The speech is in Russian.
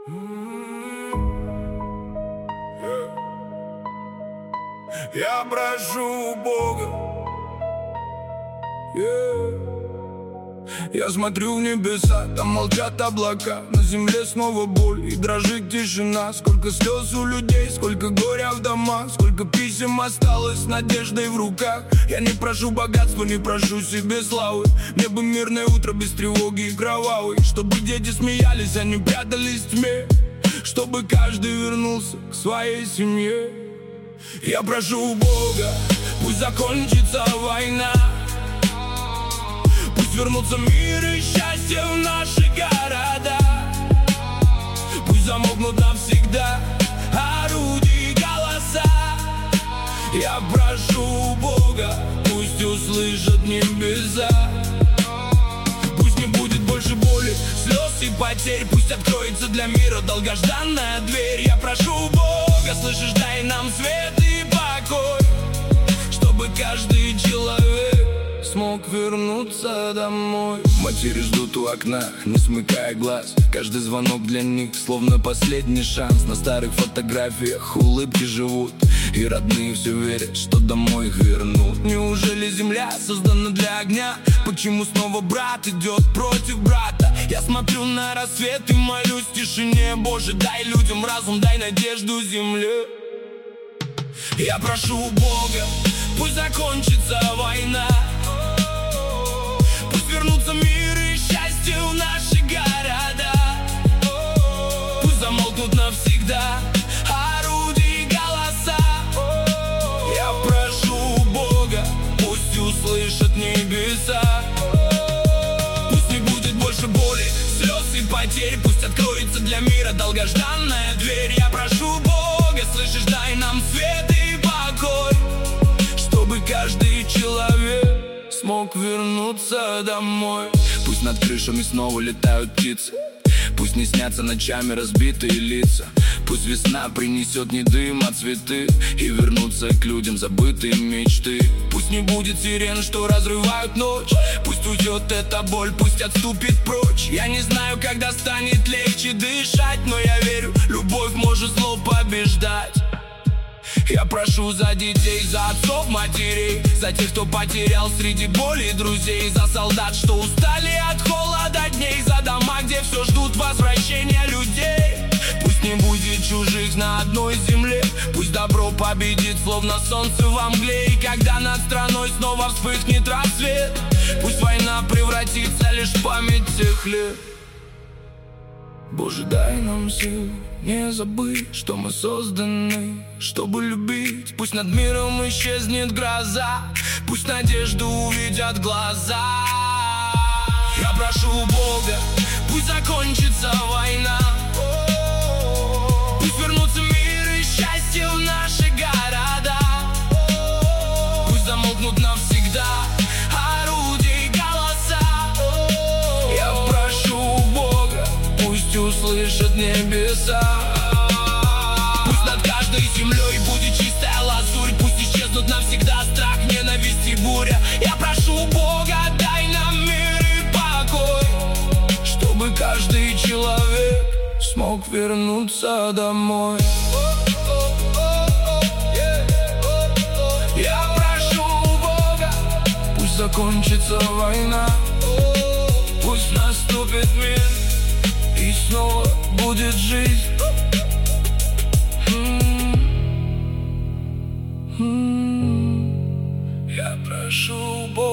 Я прошу Бога, Я смотрю в небеса, там молчат облака. На земле снова боль и дрожит тишина. Сколько слез у людей, сколько горя в домах, сколько писем осталось с надеждой в руках. Я не прошу богатства, не прошу себе славы. Мне бы мирное утро без тревоги и кровавой. Чтобы дети смеялись, а не прятались в тьме. Чтобы каждый вернулся к своей семье. Я прошу Бога, пусть закончится война. Пусть вернутся мир и счастье в наши города. Пусть замолкнут навсегда орудия и голоса. Я прошу Бога, пусть услышат небеса. Пусть не будет больше боли, слез и потерь. Пусть откроется для мира долгожданная дверь. Я прошу Бога, слышишь, дай нам свет и покой, чтобы каждый человек смог вернуться домой. Матери ждут у окна, не смыкая глаз. Каждый звонок для них словно последний шанс. На старых фотографиях улыбки живут, и родные все верят, что домой их вернут. Неужели земля создана для огня? Почему снова брат идет против брата? Я смотрю на рассвет и молюсь в тишине. Боже, дай людям разум, дай надежду земле. Я прошу Бога, пусть закончится война. Пусть вернутся мир и счастье в наши города. Пусть замолкнут навсегда орудия и голоса. Я прошу Бога, пусть услышат небеса. Пусть не будет больше боли, слез и потерь. Пусть откроется для мира долгожданная дверь. Я прошу Бога, слышишь, дай нам свет и покой, чтобы каждый человек смог вернуться домой. Пусть над крышами снова летают птицы. Пусть не снятся ночами разбитые лица. Пусть весна принесет не дым, а цветы, и вернутся к людям забытые мечты. Пусть не будет сирен, что разрывают ночь. Пусть уйдет эта боль, пусть отступит прочь. Я не знаю, когда станет легче дышать, но я верю, любовь может зло побеждать. Я прошу за детей, за отцов, матерей, за тех, кто потерял среди боли друзей, за солдат, что устали от холода дней, за дома, где все ждут возвращения людей. Пусть не будет чужих на одной земле. Пусть добро победит, словно солнце во мгле. И когда над страной снова вспыхнет рассвет, пусть война превратится лишь в память тех лет. Боже, дай нам сил не забыть, что мы созданы, чтобы любить. Пусть над миром исчезнет гроза, пусть надежду увидят глаза. Я прошу Бога, пусть закончится война. Пусть вернутся мир и счастье в наши города. Пусть замолкнут навсегда орудия и голоса. Я прошу Бога, пусть услышат небеса. Пусть над каждой землей будет чистая лазурь. Пусть исчезнут навсегда страх, ненависть и буря. Я прошу Бога, дай нам мир и покой, чтобы каждый человек смог вернуться домой. Я прошу Бога, пусть закончится война. Пусть наступит мир и снова будет жизнь. Я прошу Бога.